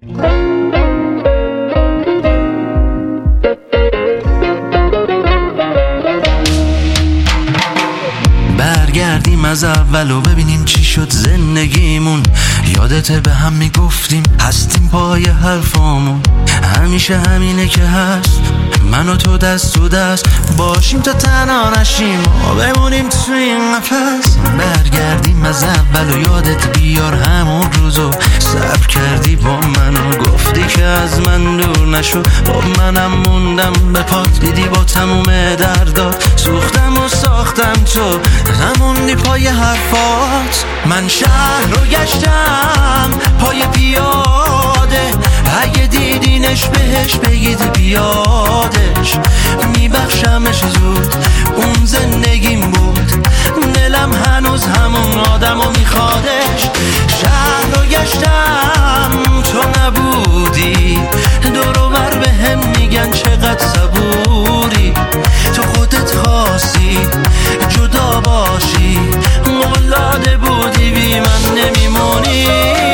برگردیم از اول و ببینیم چی شد زندگیمون. یادته به هم میگفتیم هستیم پای حرفامون. همیشه همینه که هست، من و تو دست تو دست باشیم تا تنها نشیم و بمونیم تو این قفس. برگردیم از اول و یادت بیار همون روزو صبر کردی با من و گفتی که از من دور نشو. با منم موندم به پات، دیدی با تموم دردات سوختم و ساختم، تو نموندی پای حرفات. من شهر رو گشتم پای پیاده، اگه دیدینش بهش بگید بیادش. میبخشمش زود، اون زندگیم بود، دلم هنوز همون آدمو میخوادش. شهر رو گشتم تو نبودی، دور و بر به هم میگن چقدر صبوری. تو خودت خواستی جدا باشی، قول بودی بی من نمیمونی.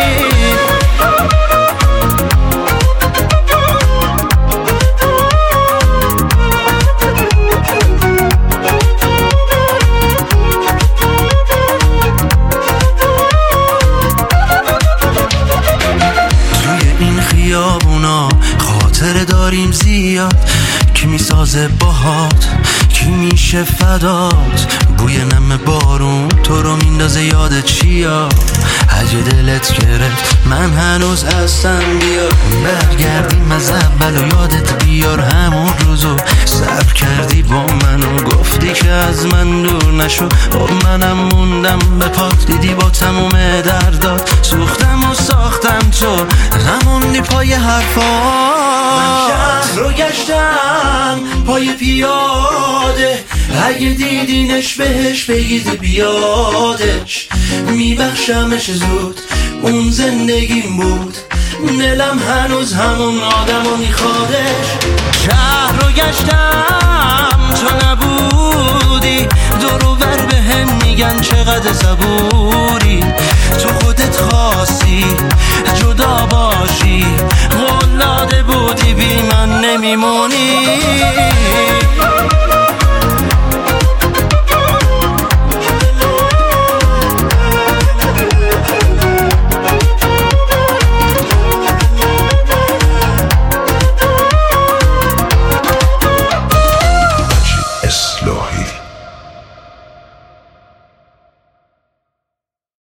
خاطره داریم زیاد، کی میسازه باهات، کی میشه فدات. بوی نم بارون تو رو میندازه یاد چیا، اگه دلت گرفت من هنوز هستم بیا. برگردیم از اول و یادت بیار همون روزو صبر کردی با من و گفتی که از من دور نشو. با منم موندم به پات، دیدی با تموم دردات سوختم و ساختم، تو نموندی پای حرفات. من شهر رو گشتم پای پیاده، اگه دیدینش بهش بگید بیادش. میبخشمش زود، اون زندگیم بود، دلم هنوز همون آدمو میخوادش. شهر رو گشتم تو نبودی، دور و بر به هم میگن چقدر صبوری. تو